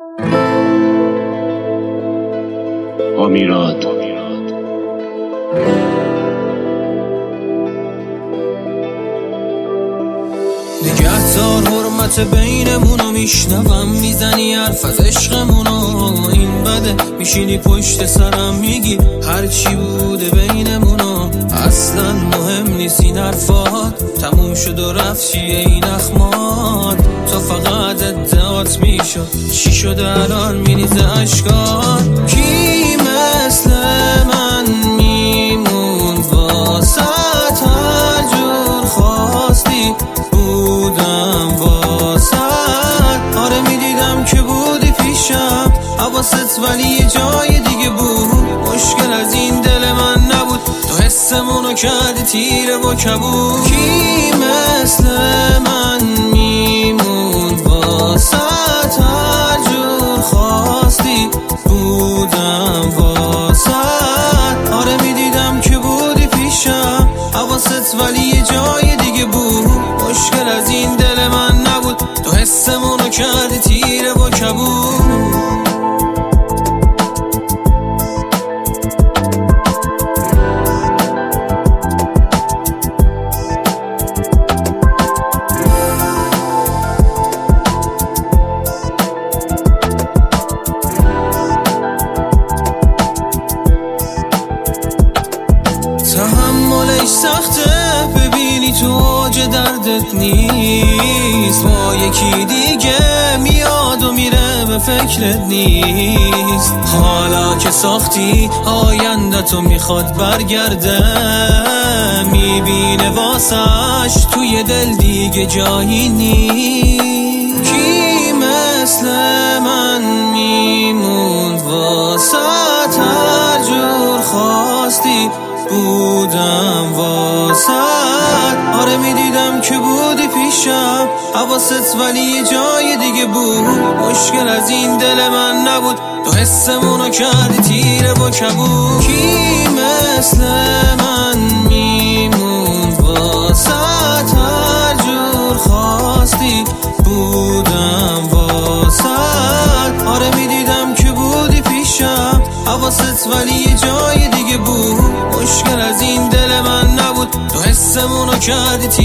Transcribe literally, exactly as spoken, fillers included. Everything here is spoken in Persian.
آمیراد نگهدار حرمت بینمونو، میشنوم میزنی حرف از عشقمونو. این بده میشینی پشت سرم میگی هرچی بوده بینمونو. اصلا مهم نیست این حرفات، تموم شد و رفت چیه این اخمات. تو فقط ادعات میشد، چی شده الان میریزه اشکات. کی مثل من میموند واسط، هر جور خواستی بودم واسط. آره میدیدم که بودی پیشم حواست، ولی یه جای دیگه بود. مشکل از این دل من نبود، تو حسمونو کردی تیره با کبود. کی مثل من میموند واسط، هر جور خواستی بودم واسط. آره میدیدم که بودی پیشم حواست، ولی یه جای دیگه بود. مشکل از این دل من نبود، تو حسمونو کردی تیره با کبود. تحملش سخته، ببینی تو اوج دردت نیست. با یکی دیگه میاد و میره به فکرت نیست. حالا که ساختی آینده تو میخواد برگرده، میبینه واسش توی دل دیگه جایی نیست. کی مثل من میموند واسط، هر جور خواستی بودم واسط. آره میدیدم که بودی پیشم حواست، ولی یه جای دیگه بود. مشکل از این دل من نبود، تو حسمونو کردی تیره با کبود. کی مثل من میموند واسط، هر جور خواستی بودم واسط. آره میدیدم که بودی پیشم حواست، ولی یه جای دیگه بود. مشکل از این دل من نبود، تو حسمونو کردی